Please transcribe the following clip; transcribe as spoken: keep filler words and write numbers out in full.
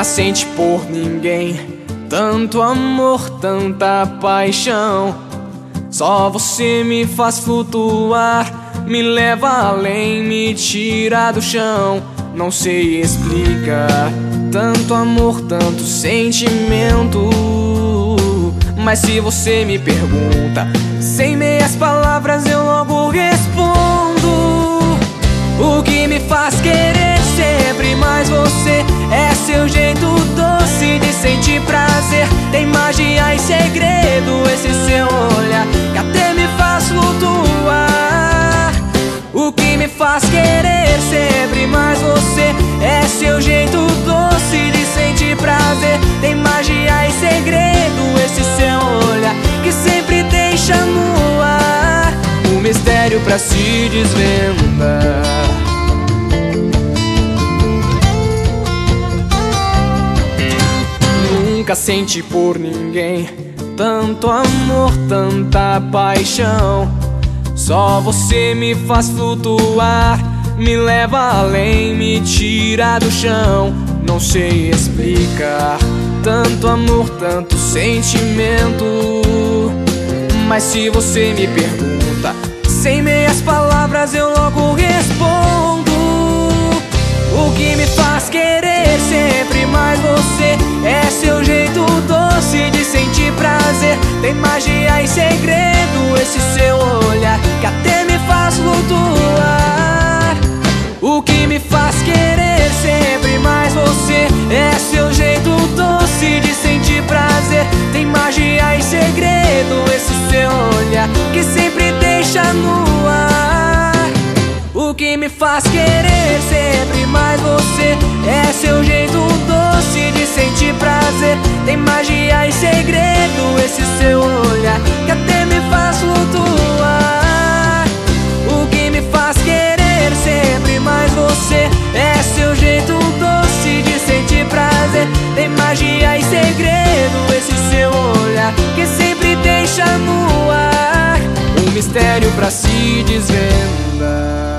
Nunca senti por ninguém tanto amor, tanta paixão. Só você me faz flutuar, me leva além, me tira do chão. Não sei explicar tanto amor, tanto sentimento. Mas se você me pergunta, sem meias palavras eu logo respondo. O que me faz querer sempre mais você é seu jeito doce de sentir prazer. Tem magia e segredo esse seu olhar que até me faz flutuar. O que me faz querer sempre mais você é seu jeito doce de sentir prazer. Tem magia e segredo esse seu olhar que sempre deixa no ar o mistério pra se desvendar. Nunca senti por ninguém tanto amor, tanta paixão. Só você me faz flutuar, me leva além, me tira do chão. Não sei explicar tanto amor, tanto sentimento. Mas se você me pergunta, sem meias palavras eu logo respondo. O que me faz querer sempre mais você é seu jeito doce de sentir prazer. Tem magia e segredo esse seu olhar que até me faz flutuar. O que me faz querer sempre mais você é seu jeito doce de sentir prazer. Tem magia e segredo esse seu olhar que sempre deixa no ar. O que me faz querer sempre mais você é seu jeito doce de sentir prazer. Tem magia e segredo esse seu olhar que até me faz flutuar. O que me faz querer sempre mais você é seu jeito doce de sentir prazer. Tem magia e segredo esse seu olhar que sempre deixa no ar um mistério pra se desvendar.